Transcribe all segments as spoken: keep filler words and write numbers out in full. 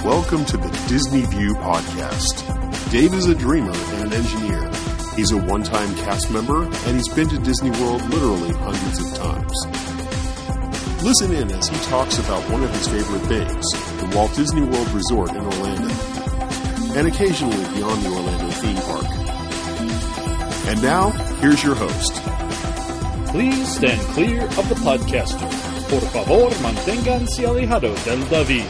Welcome to the Disney View Podcast. Dave is a dreamer and an engineer. He's a one-time cast member, and he's been to Disney World literally hundreds of times. Listen in as he talks about one of his favorite things, the Walt Disney World Resort in Orlando, and occasionally beyond the Orlando theme park. And now, here's your host. Please stand clear of the podcaster. Por favor, manténganse alejados del David.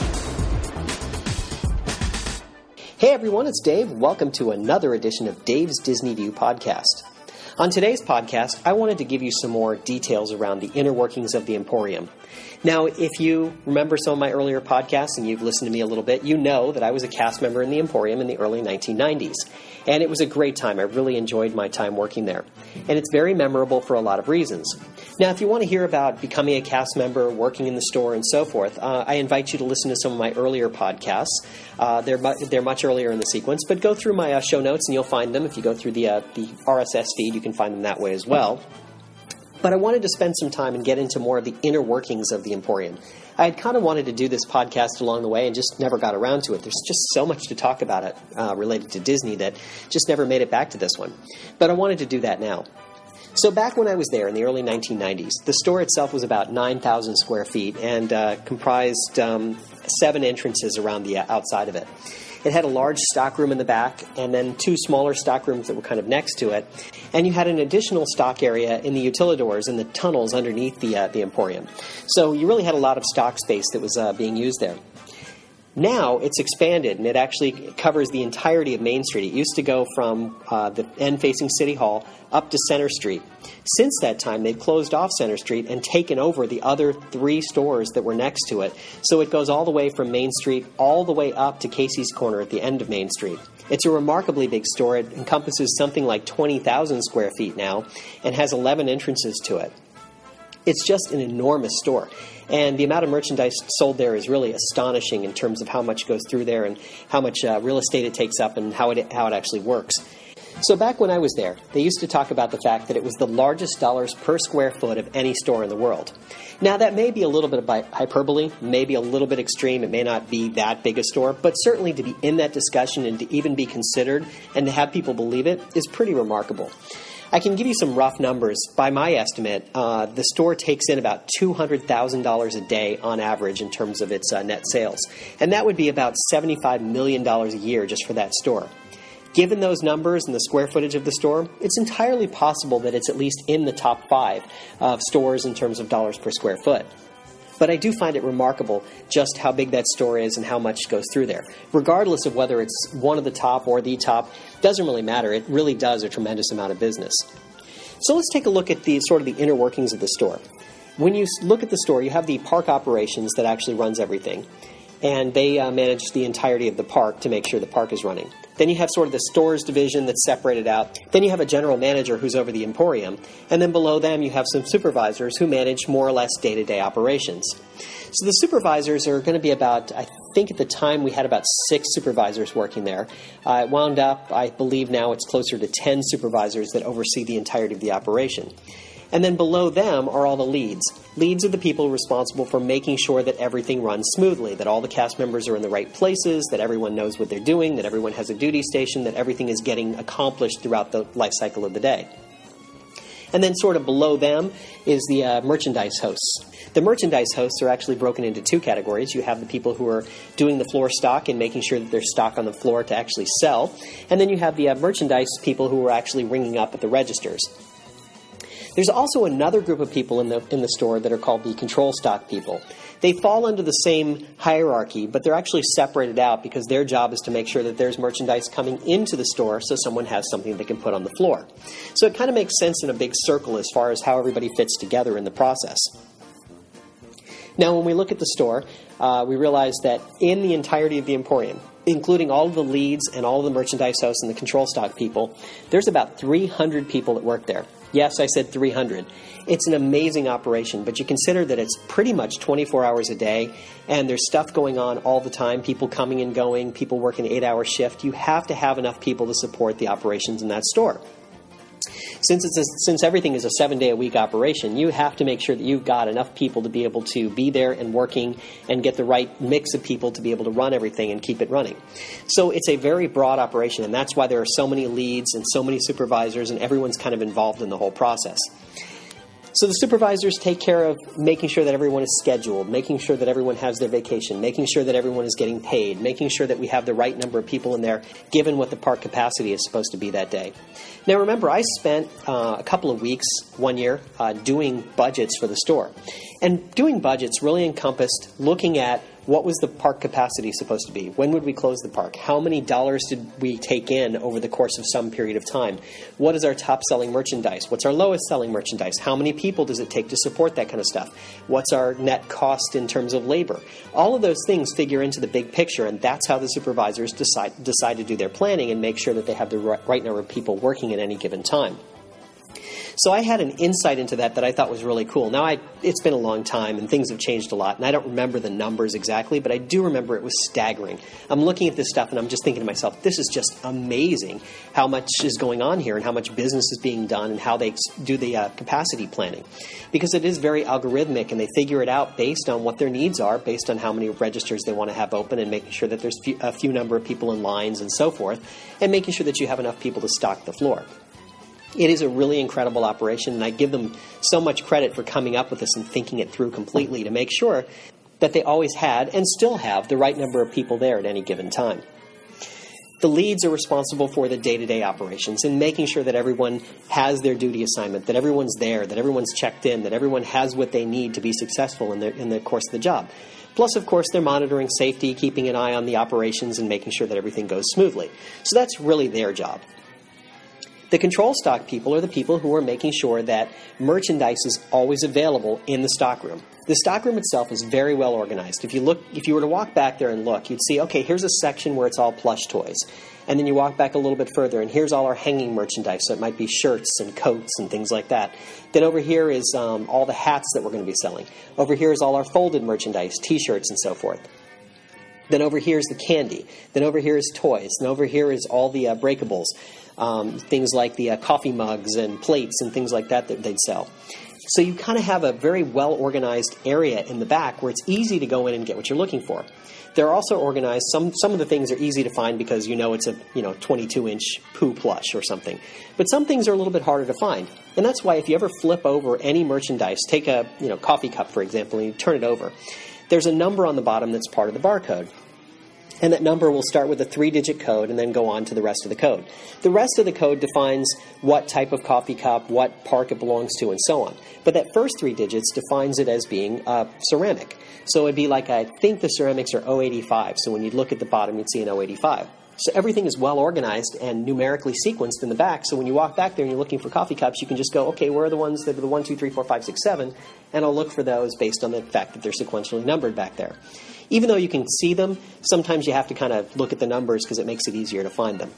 Hey everyone, it's Dave. Welcome to another edition of Dave's Disney View Podcast. On today's podcast, I wanted to give you some more details around the inner workings of the Emporium. Now, if you remember some of my earlier podcasts and you've listened to me a little bit, you know that I was a cast member in the Emporium in the early nineteen nineties. And it was a great time. I really enjoyed my time working there. And it's very memorable for a lot of reasons. Now, if you want to hear about becoming a cast member, working in the store, and so forth, uh, I invite you to listen to some of my earlier podcasts. Uh, they're, mu- they're much earlier in the sequence, but go through my uh, show notes and you'll find them. If you go through the, uh, the R S S feed, you can find them that way as well. But I wanted to spend some time and get into more of the inner workings of the Emporium. I had kind of wanted to do this podcast along the way and just never got around to it. There's just so much to talk about it uh, related to Disney that just never made it back to this one. But I wanted to do that now. So back when I was there in the early nineteen nineties, the store itself was about nine thousand square feet and uh, comprised um, seven entrances around the outside of it. It had a large stock room in the back and then two smaller stock rooms that were kind of next to it. And you had an additional stock area in the utilidors and the tunnels underneath the uh, the Emporium. So you really had a lot of stock space that was uh, being used there. Now it's expanded and it actually covers the entirety of Main Street. It used to go from uh, the end facing City Hall up to Center Street. Since that time, they've closed off Center Street and taken over the other three stores that were next to it. So it goes all the way from Main Street all the way up to Casey's Corner at the end of Main Street. It's a remarkably big store. It encompasses something like twenty thousand square feet now and has eleven entrances to it. It's just an enormous store. And the amount of merchandise sold there is really astonishing in terms of how much goes through there and how much uh, real estate it takes up and how it how it actually works. So back when I was there, they used to talk about the fact that it was the largest dollars per square foot of any store in the world. Now, that may be a little bit of hyperbole, maybe a little bit extreme. It may not be that big a store, but certainly to be in that discussion and to even be considered and to have people believe it is pretty remarkable. I can give you some rough numbers. By my estimate, uh, the store takes in about two hundred thousand dollars a day on average in terms of its uh, net sales. And that would be about seventy-five million dollars a year just for that store. Given those numbers and the square footage of the store, it's entirely possible that it's at least in the top five of stores in terms of dollars per square foot. But I do find it remarkable just how big that store is and how much goes through there. Regardless of whether it's one of the top or the top, doesn't really matter. It really does a tremendous amount of business. So let's take a look at the sort of the inner workings of the store. When you look at the store, you have the park operations that actually runs everything. And they uh, manage the entirety of the park to make sure the park is running. Then you have sort of the stores division that's separated out. Then you have a general manager who's over the Emporium. And then below them you have some supervisors who manage more or less day-to-day operations. So the supervisors are going to be about, I think at the time we had about six supervisors working there. Uh, it wound up, I believe now it's closer to ten supervisors that oversee the entirety of the operation. And then below them are all the leads. Leads are the people responsible for making sure that everything runs smoothly, that all the cast members are in the right places, that everyone knows what they're doing, that everyone has a duty station, that everything is getting accomplished throughout the life cycle of the day. And then sort of below them is the uh, merchandise hosts. The merchandise hosts are actually broken into two categories. You have the people who are doing the floor stock and making sure that there's stock on the floor to actually sell. And then you have the uh, merchandise people who are actually ringing up at the registers. There's also another group of people in the in the store that are called the control stock people. They fall under the same hierarchy, but they're actually separated out because their job is to make sure that there's merchandise coming into the store so someone has something they can put on the floor. So it kind of makes sense in a big circle as far as how everybody fits together in the process. Now, when we look at the store, uh, we realize that in the entirety of the Emporium, including all of the leads and all of the merchandise hosts and the control stock people, there's about three hundred people that work there. Yes, I said three hundred. It's an amazing operation, but you consider that it's pretty much twenty-four hours a day, and there's stuff going on all the time, people coming and going, people working an eight-hour shift. You have to have enough people to support the operations in that store. Since it's a, since everything is a seven-day-a-week operation, you have to make sure that you've got enough people to be able to be there and working and get the right mix of people to be able to run everything and keep it running. So it's a very broad operation, and that's why there are so many leads and so many supervisors, and everyone's kind of involved in the whole process. So the supervisors take care of making sure that everyone is scheduled, making sure that everyone has their vacation, making sure that everyone is getting paid, making sure that we have the right number of people in there, given what the park capacity is supposed to be that day. Now remember, I spent uh, a couple of weeks one year uh, doing budgets for the store. And doing budgets really encompassed looking at what was the park capacity supposed to be? When would we close the park? How many dollars did we take in over the course of some period of time? What is our top-selling merchandise? What's our lowest-selling merchandise? How many people does it take to support that kind of stuff? What's our net cost in terms of labor? All of those things figure into the big picture, and that's how the supervisors decide, decide to do their planning and make sure that they have the right number of people working at any given time. So I had an insight into that that I thought was really cool. Now, I, it's been a long time, and things have changed a lot, and I don't remember the numbers exactly, but I do remember it was staggering. I'm looking at this stuff, and I'm just thinking to myself, this is just amazing how much is going on here and how much business is being done and how they do the uh, capacity planning. Because it is very algorithmic, and they figure it out based on what their needs are, based on how many registers they want to have open, and making sure that there's few, a few number of people in lines and so forth, and making sure that you have enough people to stock the floor. It is a really incredible operation, and I give them so much credit for coming up with this and thinking it through completely to make sure that they always had and still have the right number of people there at any given time. The leads are responsible for the day-to-day operations and making sure that everyone has their duty assignment, that everyone's there, that everyone's checked in, that everyone has what they need to be successful in the, in the course of the job. Plus, of course, they're monitoring safety, keeping an eye on the operations, and making sure that everything goes smoothly. So that's really their job. The control stock people are the people who are making sure that merchandise is always available in the stockroom. The stockroom itself is very well organized. If you look, if you were to walk back there and look, you'd see, okay, here's a section where it's all plush toys. And then you walk back a little bit further, and here's all our hanging merchandise. So it might be shirts and coats and things like that. Then over here is um, all the hats that we're going to be selling. Over here is all our folded merchandise, T-shirts and so forth. Then over here is the candy. Then over here is toys. And over here is all the uh, breakables. Um, things like the uh, coffee mugs and plates and things like that that they'd sell. So you kind of have a very well-organized area in the back where it's easy to go in and get what you're looking for. They're also organized. Some some of the things are easy to find because you know it's a you know twenty-two inch Pooh plush or something. But some things are a little bit harder to find. And that's why if you ever flip over any merchandise, take a you know coffee cup, for example, and you turn it over, there's a number on the bottom that's part of the barcode. And that number will start with a three-digit code and then go on to the rest of the code. The rest of the code defines what type of coffee cup, what park it belongs to, and so on. But that first three digits defines it as being uh, ceramic. So it'd be like, I think the ceramics are oh eighty-five. So when you'd look at the bottom, you'd see an oh eighty-five. So everything is well organized and numerically sequenced in the back. So when you walk back there and you're looking for coffee cups, you can just go, okay, where are the ones that are the one, two, three, four, five, six, seven? And I'll look for those based on the fact that they're sequentially numbered back there. Even though you can see them, sometimes you have to kind of look at the numbers because it makes it easier to find them.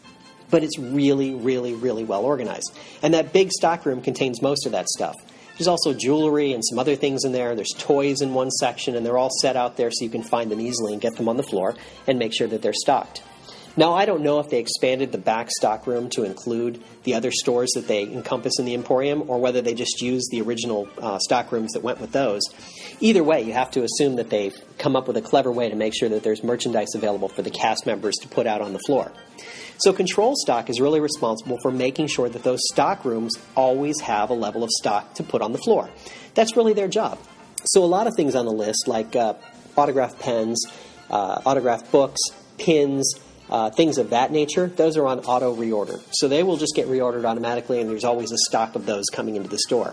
But it's really, really, really well organized. And that big stockroom contains most of that stuff. There's also jewelry and some other things in there. There's toys in one section, and they're all set out there so you can find them easily and get them on the floor and make sure that they're stocked. Now, I don't know if they expanded the back stockroom to include the other stores that they encompass in the Emporium, or whether they just used the original uh, stockrooms that went with those. Either way, you have to assume that they've come up with a clever way to make sure that there's merchandise available for the cast members to put out on the floor. So control stock is really responsible for making sure that those stockrooms always have a level of stock to put on the floor. That's really their job. So a lot of things on the list, like uh, autograph pens, uh, autograph books, pins, Uh, things of that nature, those are on auto reorder. So they will just get reordered automatically, and there's always a stock of those coming into the store.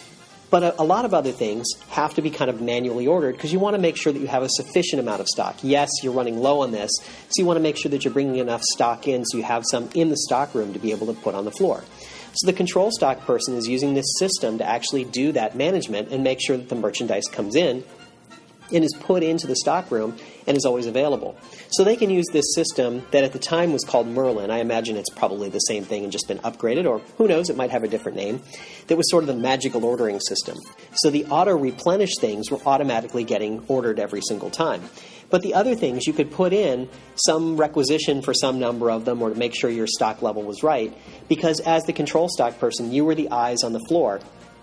But a, a lot of other things have to be kind of manually ordered because you want to make sure that you have a sufficient amount of stock. Yes, you're running low on this, so you want to make sure that you're bringing enough stock in so you have some in the stock room to be able to put on the floor. So the control stock person is using this system to actually do that management and make sure that the merchandise comes in and is put into the stockroom and is always available. So they can use this system that at the time was called Merlin. I imagine it's probably the same thing and just been upgraded, or who knows, it might have a different name. That was sort of the magical ordering system. So the auto-replenish things were automatically getting ordered every single time. But the other things, you could put in some requisition for some number of them or to make sure your stock level was right, because as the control stock person, you were the eyes on the floor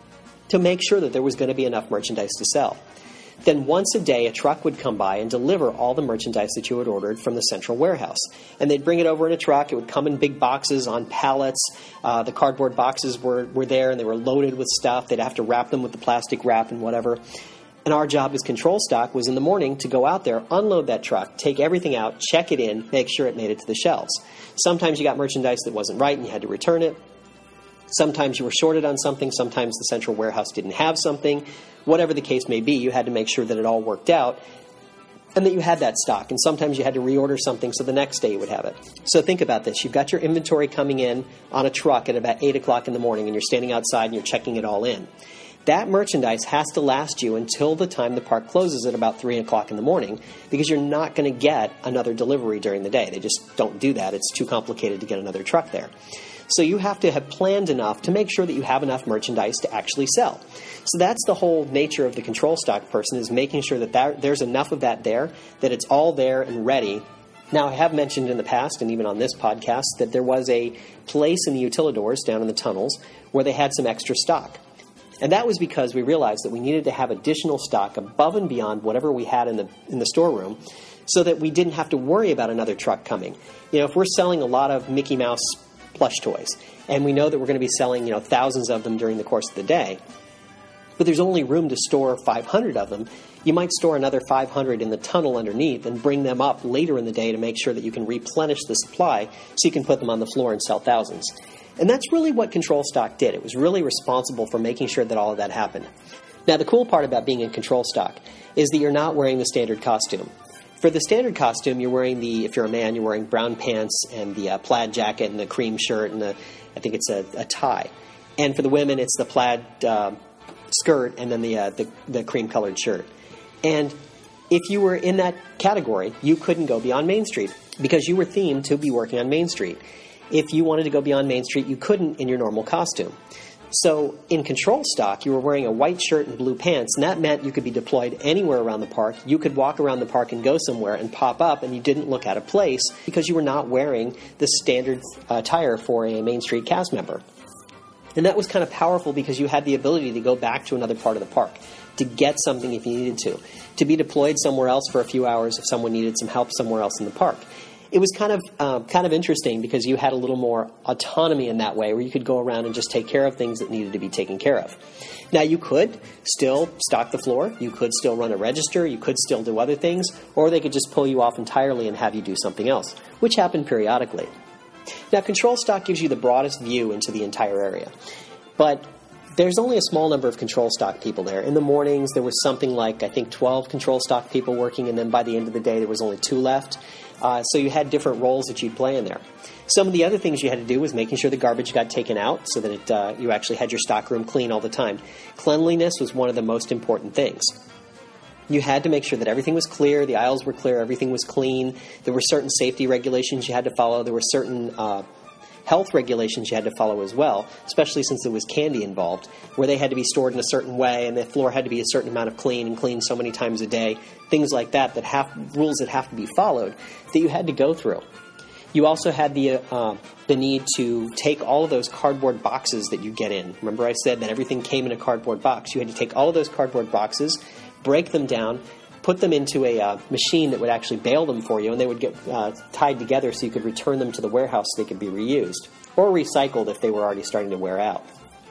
to make sure that there was going to be enough merchandise to sell. Then once a day, a truck would come by and deliver all the merchandise that you had ordered from the central warehouse. And they'd bring it over in a truck. It would come in big boxes on pallets. Uh, the cardboard boxes were, were there, and they were loaded with stuff. They'd have to wrap them with the plastic wrap and whatever. And our job as control stock was in the morning to go out there, unload that truck, take everything out, check it in, make sure it made it to the shelves. Sometimes you got merchandise that wasn't right and you had to return it. Sometimes you were shorted on something. Sometimes the central warehouse didn't have something. Whatever the case may be, you had to make sure that it all worked out and that you had that stock. And sometimes you had to reorder something so the next day you would have it. So think about this. You've got your inventory coming in on a truck at about eight o'clock in the morning, and you're standing outside and you're checking it all in. That merchandise has to last you until the time the park closes at about three o'clock in the morning, because you're not going to get another delivery during the day. They just don't do that. It's too complicated to get another truck there. So you have to have planned enough to make sure that you have enough merchandise to actually sell. So that's the whole nature of the control stock person, is making sure that, that there's enough of that there, that it's all there and ready. Now, I have mentioned in the past, and even on this podcast, that there was a place in the utilidors down in the tunnels where they had some extra stock. And that was because we realized that we needed to have additional stock above and beyond whatever we had in the in the storeroom, so that we didn't have to worry about another truck coming. You know, if we're selling a lot of Mickey Mouse plush toys, and we know that we're going to be selling, you know, thousands of them during the course of the day, but there's only room to store five hundred of them, you might store another five hundred in the tunnel underneath and bring them up later in the day to make sure that you can replenish the supply so you can put them on the floor and sell thousands. And that's really what control stock did. It was really responsible for making sure that all of that happened. Now, the cool part about being in control stock is that you're not wearing the standard costume. For the standard costume, you're wearing the, if you're a man, you're wearing brown pants and the uh, plaid jacket and the cream shirt and the, I think it's a, a tie. And for the women, it's the plaid uh, skirt and then the, uh, the the cream-colored shirt. And if you were in that category, you couldn't go beyond Main Street because you were themed to be working on Main Street. If you wanted to go beyond Main Street, you couldn't in your normal costume. So in control stock, you were wearing a white shirt and blue pants, and that meant you could be deployed anywhere around the park. You could walk around the park and go somewhere and pop up, and you didn't look out of place because you were not wearing the standard uh, attire for a Main Street cast member. And that was kind of powerful because you had the ability to go back to another part of the park, to get something if you needed to, to be deployed somewhere else for a few hours if someone needed some help somewhere else in the park. It was kind of uh, kind of interesting because you had a little more autonomy in that way, where you could go around and just take care of things that needed to be taken care of. Now, you could still stock the floor, you could still run a register, you could still do other things, or they could just pull you off entirely and have you do something else, which happened periodically. Now, control stock gives you the broadest view into the entire area, but there's only a small number of control stock people there. In the mornings, there was something like, I think, twelve control stock people working, and then by the end of the day, there was only two left. Uh, so you had different roles that you'd play in there. Some of the other things you had to do was making sure the garbage got taken out so that it, uh, you actually had your stockroom clean all the time. Cleanliness was one of the most important things. You had to make sure that everything was clear, the aisles were clear, everything was clean. There were certain safety regulations you had to follow. There were certain uh, health regulations you had to follow as well, especially since there was candy involved, where they had to be stored in a certain way and the floor had to be a certain amount of clean and cleaned so many times a day, things like that, that have rules that have to be followed that you had to go through. You also had the uh, the need to take all of those cardboard boxes that you get in. Remember I said that everything came in a cardboard box. You had to take all of those cardboard boxes, break them down, put them into a uh, machine that would actually bale them for you, and they would get uh, tied together so you could return them to the warehouse so they could be reused or recycled if they were already starting to wear out.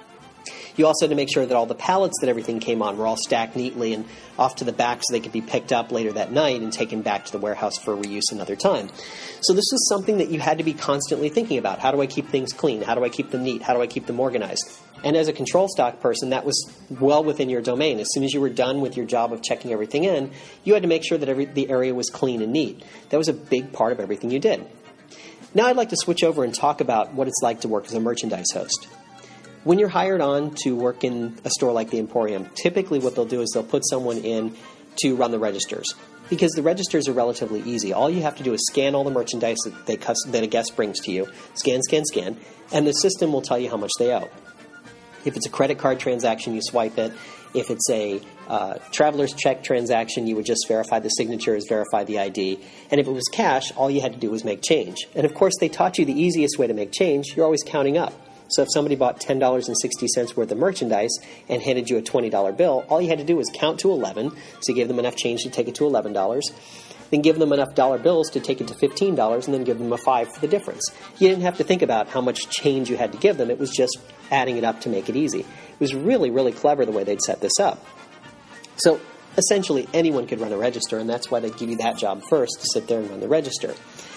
You also had to make sure that all the pallets that everything came on were all stacked neatly and off to the back so they could be picked up later that night and taken back to the warehouse for reuse another time. So this was something that you had to be constantly thinking about. How do I keep things clean? How do I keep them neat? How do I keep them organized? And as a control stock person, that was well within your domain. As soon as you were done with your job of checking everything in, you had to make sure that every, the area was clean and neat. That was a big part of everything you did. Now I'd like to switch over and talk about what it's like to work as a merchandise host. When you're hired on to work in a store like the Emporium, typically what they'll do is they'll put someone in to run the registers, because the registers are relatively easy. All you have to do is scan all the merchandise that, they, that a guest brings to you, scan, scan, scan, and the system will tell you how much they owe. If it's a credit card transaction, you swipe it. If it's a uh, traveler's check transaction, you would just verify the signatures, verify the I D. And if it was cash, all you had to do was make change. And of course, they taught you the easiest way to make change. You're always counting up. So if somebody bought ten dollars and sixty cents worth of merchandise and handed you a twenty dollar bill, all you had to do was count to eleven. So you gave them enough change to take it to eleven dollars. Then give them enough dollar bills to take it to fifteen dollars, and then give them a five for the difference. You didn't have to think about how much change you had to give them. It was just adding it up to make it easy. It was really, really clever the way they'd set this up. So essentially anyone could run a register, and that's why they'd give you that job first, to sit there and run the register.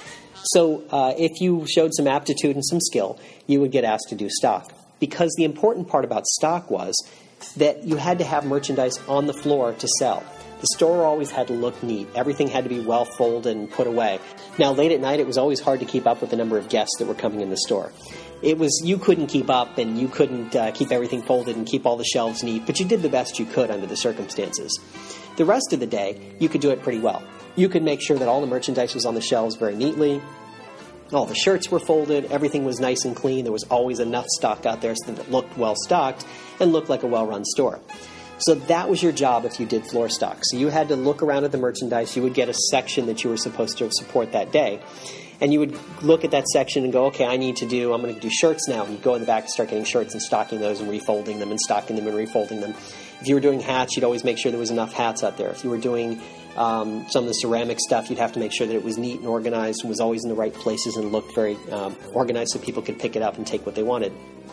So uh, if you showed some aptitude and some skill, you would get asked to do stock. Because the important part about stock was that you had to have merchandise on the floor to sell. The store always had to look neat. Everything had to be well folded and put away. Now, late at night, it was always hard to keep up with the number of guests that were coming in the store. It was, you couldn't keep up, and you couldn't uh, keep everything folded and keep all the shelves neat, but you did the best you could under the circumstances. The rest of the day, you could do it pretty well. You could make sure that all the merchandise was on the shelves very neatly. All the shirts were folded. Everything was nice and clean. There was always enough stock out there so that it looked well stocked and looked like a well-run store. So that was your job if you did floor stock. So you had to look around at the merchandise. You would get a section that you were supposed to support that day. And you would look at that section and go, okay, I need to do, I'm going to do shirts now. And you'd go in the back and start getting shirts and stocking those and refolding them and stocking them and refolding them. If you were doing hats, you'd always make sure there was enough hats out there. If you were doing um, some of the ceramic stuff, you'd have to make sure that it was neat and organized and was always in the right places and looked very um, organized so people could pick it up and take what they wanted.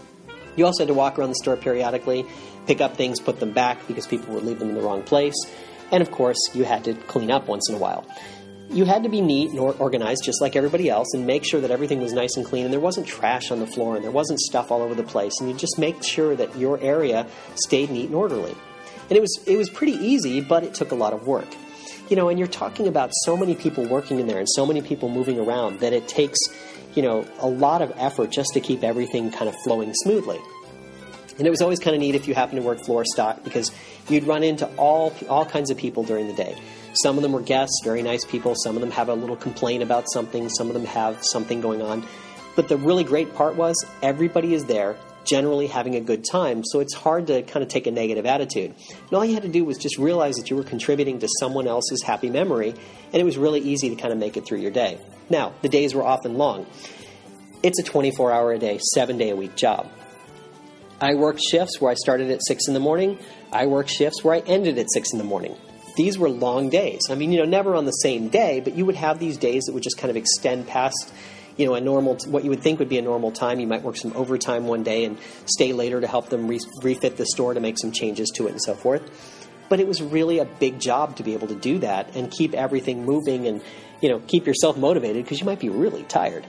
You also had to walk around the store periodically, pick up things, put them back because people would leave them in the wrong place. And, of course, you had to clean up once in a while. You had to be neat and organized just like everybody else and make sure that everything was nice and clean and there wasn't trash on the floor and there wasn't stuff all over the place. And you just make sure that your area stayed neat and orderly. And it was it was pretty easy, but it took a lot of work. You know, and you're talking about so many people working in there and so many people moving around that it takes, you know, a lot of effort just to keep everything kind of flowing smoothly. And it was always kind of neat if you happened to work floor stock because you'd run into all all kinds of people during the day. Some of them were guests, very nice people. Some of them have a little complaint about something. Some of them have something going on. But the really great part was everybody is there, generally having a good time, so it's hard to kind of take a negative attitude. And all you had to do was just realize that you were contributing to someone else's happy memory, and it was really easy to kind of make it through your day. Now, the days were often long. It's a twenty-four hour a day, seven day a week job. I worked shifts where I started at six in the morning. I worked shifts where I ended at six in the morning. These were long days. I mean, you know, never on the same day, but you would have these days that would just kind of extend past, you know, a normal, what you would think would be a normal time. You might work some overtime one day and stay later to help them re- refit the store to make some changes to it and so forth. But it was really a big job to be able to do that and keep everything moving and, you know, keep yourself motivated because you might be really tired.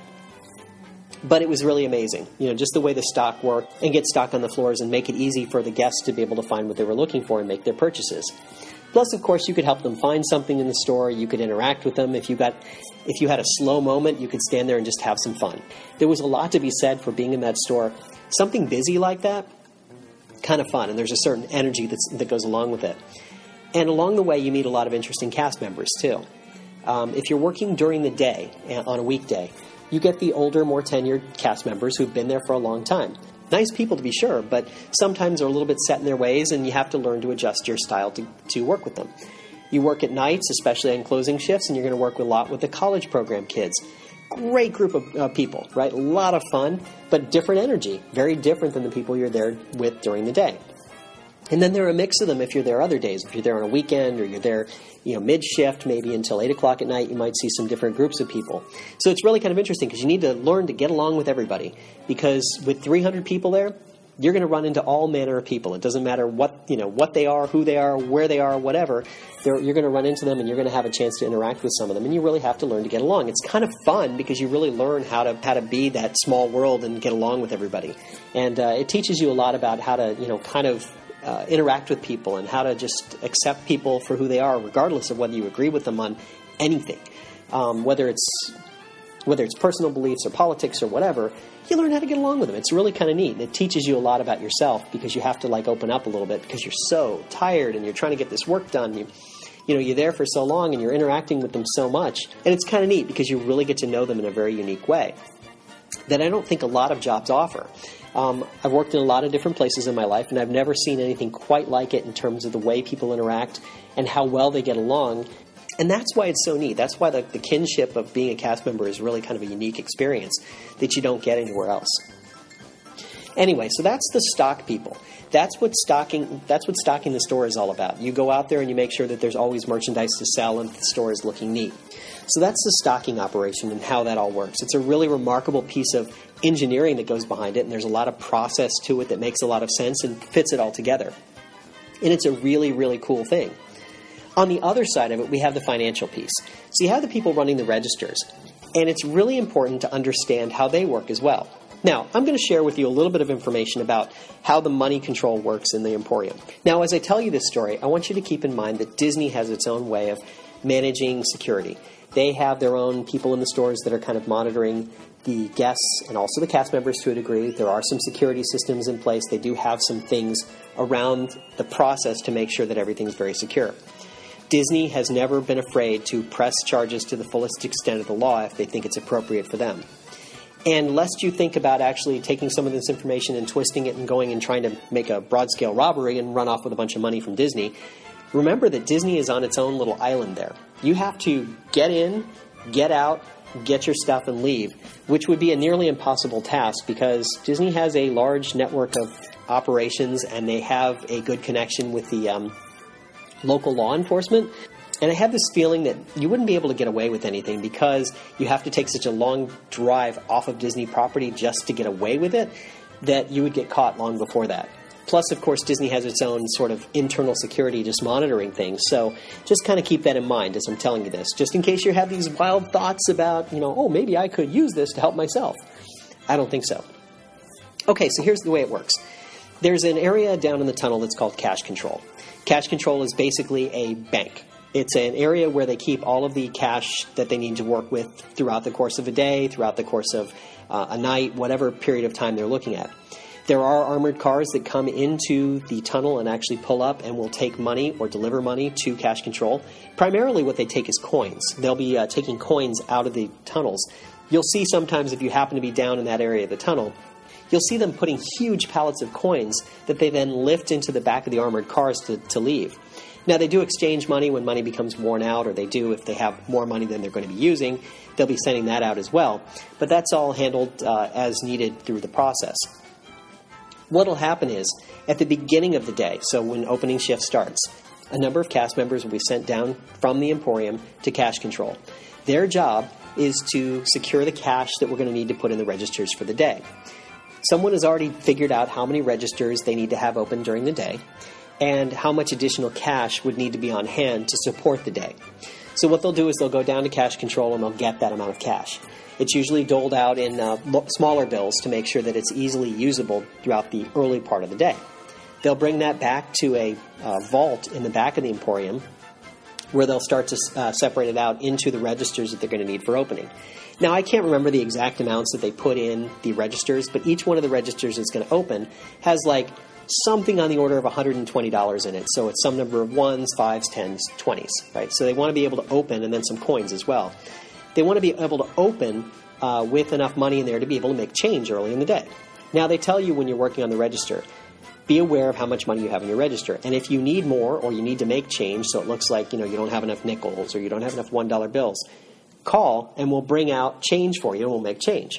But it was really amazing, you know, just the way the stock worked and get stock on the floors and make it easy for the guests to be able to find what they were looking for and make their purchases. Plus, of course, you could help them find something in the store. You could interact with them. If you got, if you had a slow moment, you could stand there and just have some fun. There was a lot to be said for being in that store. Something busy like that, kind of fun, and there's a certain energy that's, that goes along with it. And along the way, you meet a lot of interesting cast members, too. Um, if you're working during the day, on a weekday, you get the older, more tenured cast members who've been there for a long time. Nice people to be sure, but sometimes they're a little bit set in their ways, and you have to learn to adjust your style to, to work with them. You work at nights, especially on closing shifts, and you're going to work a lot with the college program kids. Great group of uh, people, right? A lot of fun, but different energy. Very different than the people you're there with during the day. And then there are a mix of them if you're there other days. If you're there on a weekend or you're there, you know, mid-shift, maybe until eight o'clock at night, you might see some different groups of people. So it's really kind of interesting because you need to learn to get along with everybody. Because with three hundred people there, you're going to run into all manner of people. It doesn't matter what, you know, what they are, who they are, where they are, whatever. They're, you're going to run into them and you're going to have a chance to interact with some of them. And you really have to learn to get along. It's kind of fun because you really learn how to how to be that small world and get along with everybody. And uh, it teaches you a lot about how to, you know, kind of Uh, interact with people and how to just accept people for who they are, regardless of whether you agree with them on anything. Um, whether it's whether it's personal beliefs or politics or whatever, you learn how to get along with them. It's really kind of neat. And it teaches you a lot about yourself because you have to like open up a little bit because you're so tired and you're trying to get this work done. You, you know, you're there for so long and you're interacting with them so much. And it's kind of neat because you really get to know them in a very unique way that I don't think a lot of jobs offer. Um, I've worked in a lot of different places in my life, and I've never seen anything quite like it in terms of the way people interact and how well they get along. And that's why it's so neat. That's why the, the kinship of being a cast member is really kind of a unique experience that you don't get anywhere else. Anyway, so that's the stock people. That's what stocking that's what stocking the store is all about. You go out there and you make sure that there's always merchandise to sell and the store is looking neat. So that's the stocking operation and how that all works. It's a really remarkable piece of engineering that goes behind it, and there's a lot of process to it that makes a lot of sense and fits it all together. And it's a really, really cool thing. On the other side of it, we have the financial piece. So you have the people running the registers, and it's really important to understand how they work as well. Now, I'm going to share with you a little bit of information about how the money control works in the Emporium. Now, as I tell you this story, I want you to keep in mind that Disney has its own way of managing security. They have their own people in the stores that are kind of monitoring the guests and also the cast members to a degree. There are some security systems in place. They do have some things around the process to make sure that everything's very secure. Disney has never been afraid to press charges to the fullest extent of the law if they think it's appropriate for them. And lest you think about actually taking some of this information and twisting it and going and trying to make a broad-scale robbery and run off with a bunch of money from Disney, remember that Disney is on its own little island there. You have to get in, get out, get your stuff, and leave, which would be a nearly impossible task because Disney has a large network of operations and they have a good connection with the um, local law enforcement. And I have this feeling that you wouldn't be able to get away with anything because you have to take such a long drive off of Disney property just to get away with it that you would get caught long before that. Plus, of course, Disney has its own sort of internal security just monitoring things. So just kind of keep that in mind as I'm telling you this, just in case you have these wild thoughts about, you know, oh, maybe I could use this to help myself. I don't think so. Okay, so here's the way it works. There's an area down in the tunnel that's called cash control. Cash control is basically a bank. It's an area where they keep all of the cash that they need to work with throughout the course of a day, throughout the course of uh, a night, whatever period of time they're looking at. There are armored cars that come into the tunnel and actually pull up and will take money or deliver money to cash control. Primarily what they take is coins. They'll be uh, taking coins out of the tunnels. You'll see sometimes if you happen to be down in that area of the tunnel, you'll see them putting huge pallets of coins that they then lift into the back of the armored cars to, to leave. Now, they do exchange money when money becomes worn out, or they do if they have more money than they're going to be using. They'll be sending that out as well. But that's all handled uh, as needed through the process. What will happen is, at the beginning of the day, so when opening shift starts, a number of cast members will be sent down from the Emporium to cash control. Their job is to secure the cash that we're going to need to put in the registers for the day. Someone has already figured out how many registers they need to have open during the day, and how much additional cash would need to be on hand to support the day. So what they'll do is they'll go down to cash control and they'll get that amount of cash. It's usually doled out in uh, smaller bills to make sure that it's easily usable throughout the early part of the day. They'll bring that back to a uh, vault in the back of the Emporium where they'll start to uh, separate it out into the registers that they're going to need for opening. Now, I can't remember the exact amounts that they put in the registers, but each one of the registers that's going to open has like something on the order of one hundred twenty dollars in it. So it's some number of ones, fives, tens, twenties, right? So they want to be able to open, and then some coins as well. They want to be able to open uh, with enough money in there to be able to make change early in the day. Now, they tell you when you're working on the register, be aware of how much money you have in your register. And if you need more or you need to make change, so it looks like, you know, you don't have enough nickels or you don't have enough one dollar bills, call and we'll bring out change for you and we'll make change.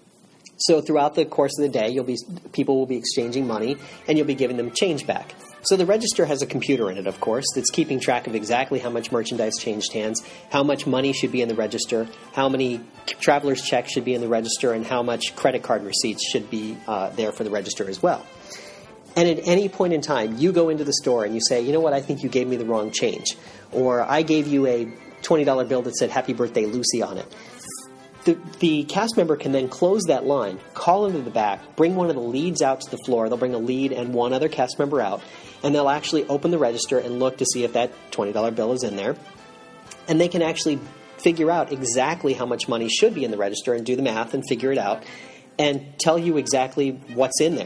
So throughout the course of the day, you'll be people will be exchanging money, and you'll be giving them change back. So the register has a computer in it, of course, that's keeping track of exactly how much merchandise changed hands, how much money should be in the register, how many traveler's checks should be in the register, and how much credit card receipts should be uh, there for the register as well. And at any point in time, you go into the store and you say, you know what, I think you gave me the wrong change. Or I gave you a twenty dollar bill that said Happy Birthday Lucy on it. The, the cast member can then close that line, call into the back, bring one of the leads out to the floor. They'll bring a lead and one other cast member out, and they'll actually open the register and look to see if that twenty dollar bill is in there. And they can actually figure out exactly how much money should be in the register and do the math and figure it out and tell you exactly what's in there.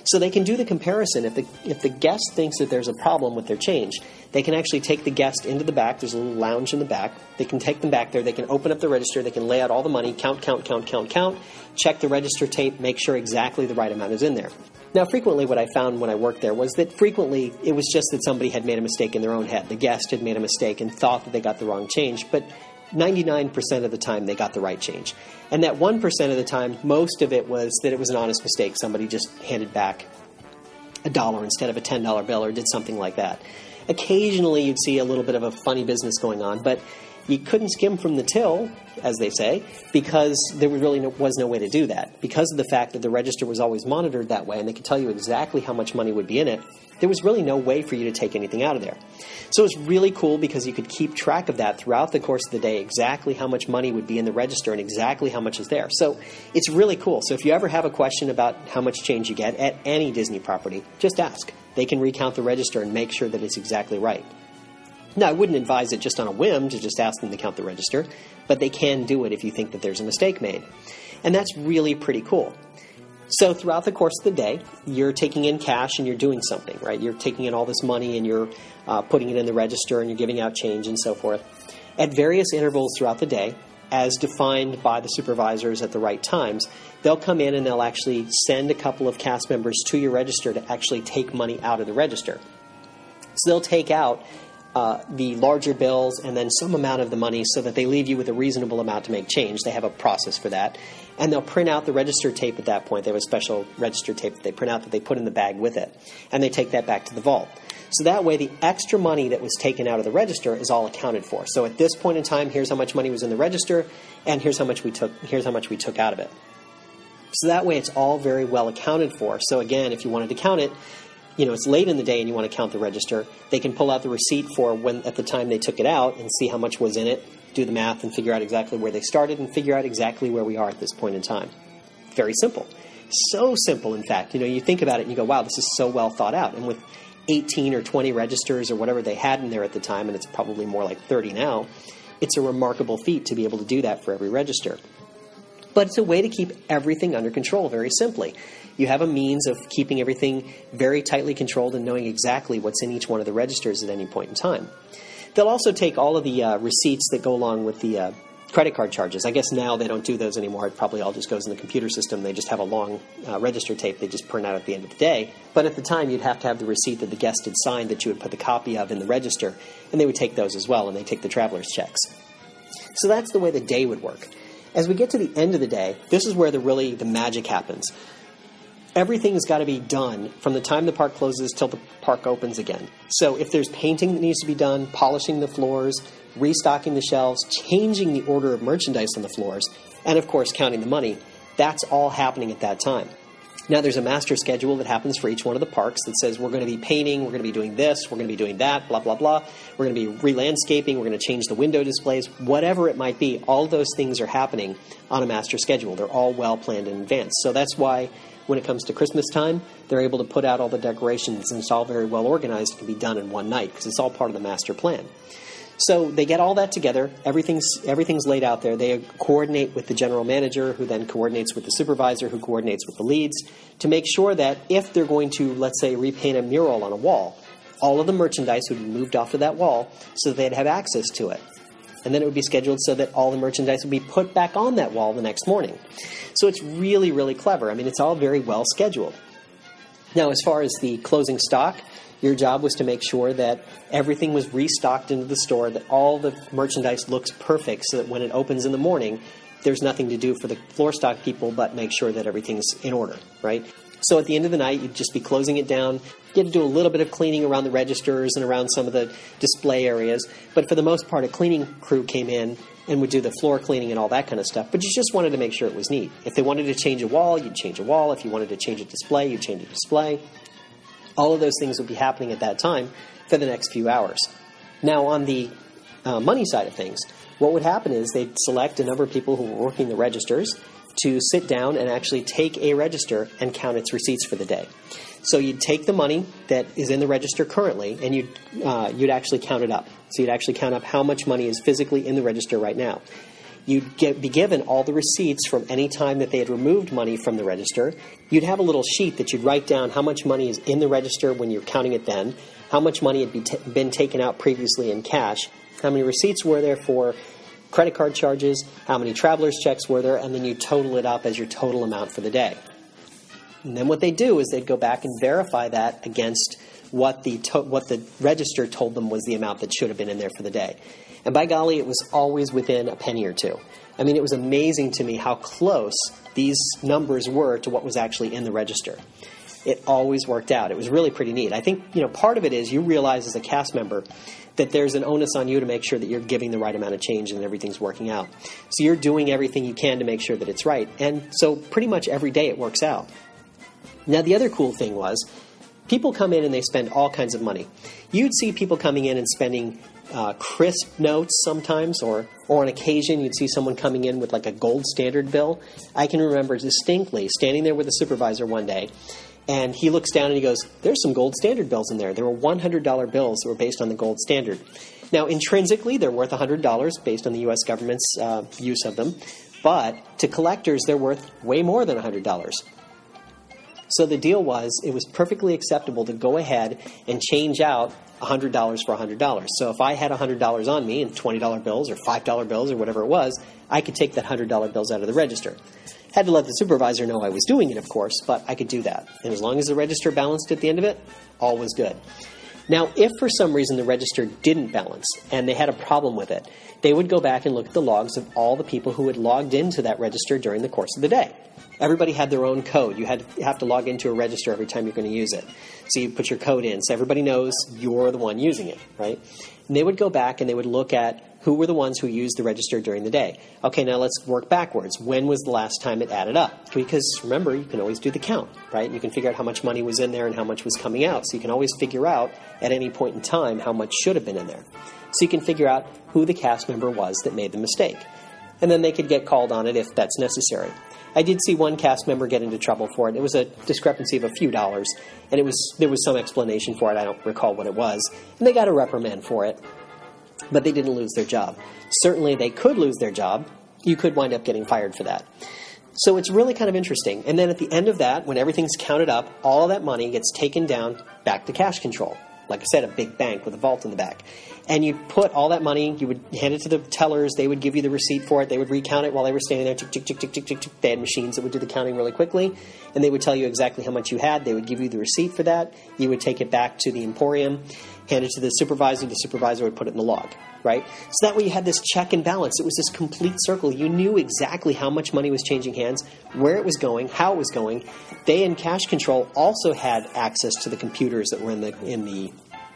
So they can do the comparison. If the if the guest thinks that there's a problem with their change, they can actually take the guest into the back. There's a little lounge in the back. They can take them back there. They can open up the register. They can lay out all the money, count, count, count, count, count, check the register tape, make sure exactly the right amount is in there. Now, frequently what I found when I worked there was that frequently it was just that somebody had made a mistake in their own head. The guest had made a mistake and thought that they got the wrong change, but ninety-nine percent of the time they got the right change. And that one percent of the time, most of it was that it was an honest mistake. Somebody just handed back a dollar instead of a ten dollar bill or did something like that. Occasionally you'd see a little bit of a funny business going on, but you couldn't skim from the till, as they say, because there really no, was no way to do that. Because of the fact that the register was always monitored that way and they could tell you exactly how much money would be in it, there was really no way for you to take anything out of there. So it's really cool because you could keep track of that throughout the course of the day, exactly how much money would be in the register and exactly how much is there. So it's really cool. So if you ever have a question about how much change you get at any Disney property, just ask. They can recount the register and make sure that it's exactly right. Now, I wouldn't advise it just on a whim to just ask them to count the register, but they can do it if you think that there's a mistake made. And that's really pretty cool. So throughout the course of the day, you're taking in cash and you're doing something, right? You're taking in all this money and you're uh, putting it in the register and you're giving out change and so forth. At various intervals throughout the day, as defined by the supervisors at the right times, they'll come in and they'll actually send a couple of cast members to your register to actually take money out of the register. So they'll take out Uh, the larger bills and then some amount of the money so that they leave you with a reasonable amount to make change. They have a process for that. And they'll print out the register tape at that point. They have a special register tape that they print out that they put in the bag with it. And they take that back to the vault. So that way the extra money that was taken out of the register is all accounted for. So at this point in time, here's how much money was in the register and here's how much we took, here's how much we took out of it. So that way it's all very well accounted for. So again, if you wanted to count it, you know, it's late in the day and you want to count the register, they can pull out the receipt for when at the time they took it out and see how much was in it, do the math and figure out exactly where they started and figure out exactly where we are at this point in time. Very simple. So simple, in fact. You know, you think about it and you go, wow, this is so well thought out. And with eighteen or twenty registers or whatever they had in there at the time, and it's probably more like thirty now, it's a remarkable feat to be able to do that for every register. But it's a way to keep everything under control, very simply. You have a means of keeping everything very tightly controlled and knowing exactly what's in each one of the registers at any point in time. They'll also take all of the uh, receipts that go along with the uh, credit card charges. I guess now they don't do those anymore. It probably all just goes in the computer system. They just have a long uh, register tape they just print out at the end of the day. But at the time, you'd have to have the receipt that the guest had signed that you would put the copy of in the register, and they would take those as well, and they take the traveler's checks. So that's the way the day would work. As we get to the end of the day, this is where the really the magic happens. Everything's got to be done from the time the park closes till the park opens again. So if there's painting that needs to be done, polishing the floors, restocking the shelves, changing the order of merchandise on the floors, and of course counting the money, that's all happening at that time. Now there's a master schedule that happens for each one of the parks that says we're going to be painting, we're going to be doing this, we're going to be doing that, blah, blah, blah. We're going to be re-landscaping, we're going to change the window displays, whatever it might be. All those things are happening on a master schedule. They're all well planned in advance. So that's why when it comes to Christmas time, they're able to put out all the decorations and it's all very well organized. It can be done in one night because it's all part of the master plan. So they get all that together. Everything's everything's laid out there. They coordinate with the general manager, who then coordinates with the supervisor, who coordinates with the leads, to make sure that if they're going to, let's say, repaint a mural on a wall, all of the merchandise would be moved off of that wall so that they'd have access to it. And then it would be scheduled so that all the merchandise would be put back on that wall the next morning. So it's really, really clever. I mean, it's all very well scheduled. Now, as far as the closing stock, your job was to make sure that everything was restocked into the store, that all the merchandise looks perfect so that when it opens in the morning, there's nothing to do for the floor stock people but make sure that everything's in order, right? So at the end of the night, you'd just be closing it down. You had to do a little bit of cleaning around the registers and around some of the display areas. But for the most part, a cleaning crew came in and would do the floor cleaning and all that kind of stuff. But you just wanted to make sure it was neat. If they wanted to change a wall, you'd change a wall. If you wanted to change a display, you'd change a display. All of those things would be happening at that time for the next few hours. Now, on the uh, money side of things, what would happen is they'd select a number of people who were working the registers to sit down and actually take a register and count its receipts for the day. So you'd take the money that is in the register currently, and you'd uh, you'd actually count it up. So you'd actually count up how much money is physically in the register right now. You'd get, be given all the receipts from any time that they had removed money from the register. You'd have a little sheet that you'd write down how much money is in the register when you're counting it then, how much money had be t- been taken out previously in cash, how many receipts were there for credit card charges, how many traveler's checks were there, and then you total it up as your total amount for the day. And then what they do is they'd go back and verify that against what the to- what the register told them was the amount that should have been in there for the day. And by golly, it was always within a penny or two. I mean, it was amazing to me how close these numbers were to what was actually in the register. It always worked out. It was really pretty neat. I think, you know, part of it is you realize as a cast member that there's an onus on you to make sure that you're giving the right amount of change and everything's working out. So you're doing everything you can to make sure that it's right. And so pretty much every day it works out. Now, the other cool thing was people come in and they spend all kinds of money. You'd see people coming in and spending uh, crisp notes sometimes, or, or on occasion you'd see someone coming in with like a gold standard bill. I can remember distinctly standing there with a supervisor one day, and he looks down and he goes, there's some gold standard bills in there. There were one hundred dollar bills that were based on the gold standard. Now, intrinsically, they're worth one hundred dollars based on the U S government's uh, use of them, but to collectors, they're worth way more than one hundred dollars. So the deal was it was perfectly acceptable to go ahead and change out one hundred dollars for one hundred dollars. So if I had one hundred dollars on me in twenty dollar bills or five dollar bills or whatever it was, I could take that one hundred dollar bills out of the register. Had to let the supervisor know I was doing it, of course, but I could do that. And as long as the register balanced at the end of it, all was good. Now, if for some reason the register didn't balance and they had a problem with it, they would go back and look at the logs of all the people who had logged into that register during the course of the day. Everybody had their own code. You had you have to log into a register every time you're going to use it. So you put your code in so everybody knows you're the one using it, right? And they would go back and they would look at who were the ones who used the register during the day. Okay, now let's work backwards. When was the last time it added up? Because remember, you can always do the count, right? You can figure out how much money was in there and how much was coming out. So you can always figure out at any point in time how much should have been in there. So you can figure out who the cast member was that made the mistake. And then they could get called on it if that's necessary. I did see one cast member get into trouble for it. It was a discrepancy of a few dollars, and it was there was some explanation for it. I don't recall what it was. And they got a reprimand for it, but they didn't lose their job. Certainly they could lose their job. You could wind up getting fired for that. So it's really kind of interesting. And then at the end of that, when everything's counted up, all of that money gets taken down back to cash control. Like I said, a big bank with a vault in the back. And you put all that money, you would hand it to the tellers, they would give you the receipt for it, they would recount it while they were standing there, tick, tick, tick, tick, tick, tick, tick. They had machines that would do the counting really quickly, and they would tell you exactly how much you had, they would give you the receipt for that, you would take it back to the Emporium, hand it to the supervisor, the supervisor would put it in the log, right? So that way you had this check and balance, it was this complete circle, you knew exactly how much money was changing hands, where it was going, how it was going. They in cash control also had access to the computers that were in the in the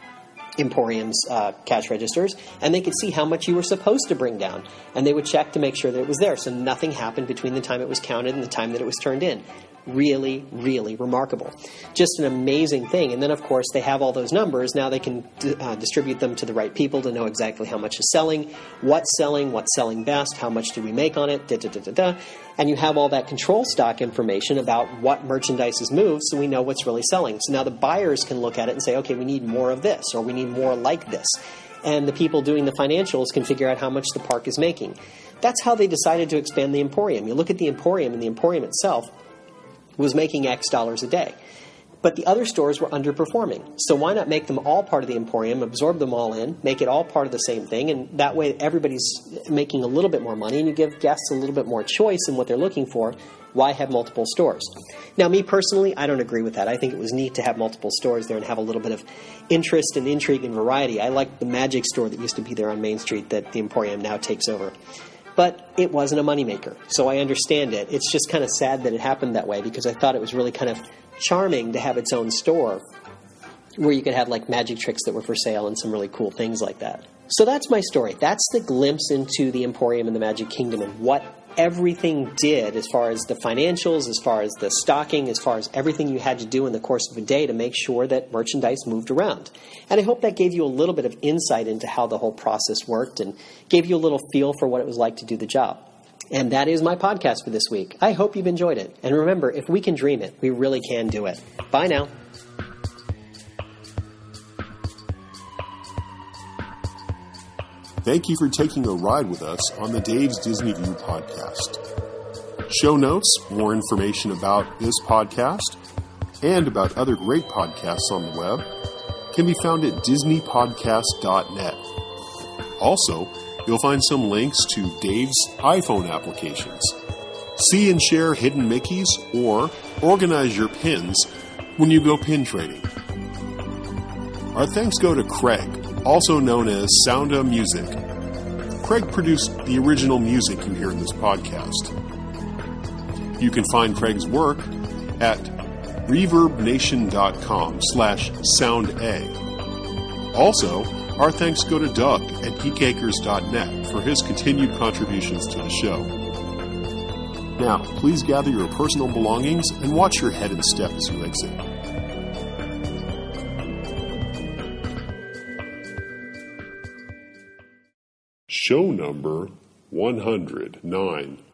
Emporium's uh, cash registers, and they could see how much you were supposed to bring down, and they would check to make sure that it was there, so nothing happened between the time it was counted and the time that it was turned in. Really, really remarkable. Just an amazing thing. And then, of course, they have all those numbers. Now they can d- uh, distribute them to the right people to know exactly how much is selling, what's selling, what's selling best, how much do we make on it, da, da, da, da, da. And you have all that control stock information about what merchandise is moved, so we know what's really selling. So now the buyers can look at it and say, okay, we need more of this, or we need more like this. And the people doing the financials can figure out how much the park is making. That's how they decided to expand the Emporium. You look at the Emporium, and the Emporium itself was making X dollars a day. But the other stores were underperforming. So why not make them all part of the Emporium, absorb them all in, make it all part of the same thing, and that way everybody's making a little bit more money, and you give guests a little bit more choice in what they're looking for. Why have multiple stores? Now, me personally, I don't agree with that. I think it was neat to have multiple stores there and have a little bit of interest and intrigue and variety. I like the Magic store that used to be there on Main Street that the Emporium now takes over. But it wasn't a moneymaker, so I understand it. It's just kind of sad that it happened that way because I thought it was really kind of charming to have its own store where you could have like magic tricks that were for sale and some really cool things like that. So that's my story. That's the glimpse into the Emporium and the Magic Kingdom and what everything did as far as the financials, as far as the stocking, as far as everything you had to do in the course of a day to make sure that merchandise moved around. And I hope that gave you a little bit of insight into how the whole process worked and gave you a little feel for what it was like to do the job. And that is my podcast for this week. I hope you've enjoyed it. And remember, if we can dream it, we really can do it. Bye now. Thank you for taking a ride with us on the Dave's Disney View podcast. Show notes, more information about this podcast, and about other great podcasts on the web can be found at disney podcast dot net. Also, you'll find some links to Dave's iPhone applications. See and share hidden Mickeys or organize your pins when you go pin trading. Our thanks go to Craig, also known as Sounda Music. Craig produced the original music you hear in this podcast. You can find Craig's work at reverbnation.com slash sound A. Also, our thanks go to Doug at geekacres dot net for his continued contributions to the show. Now, please gather your personal belongings and watch your head and step as you exit. Show number one hundred nine.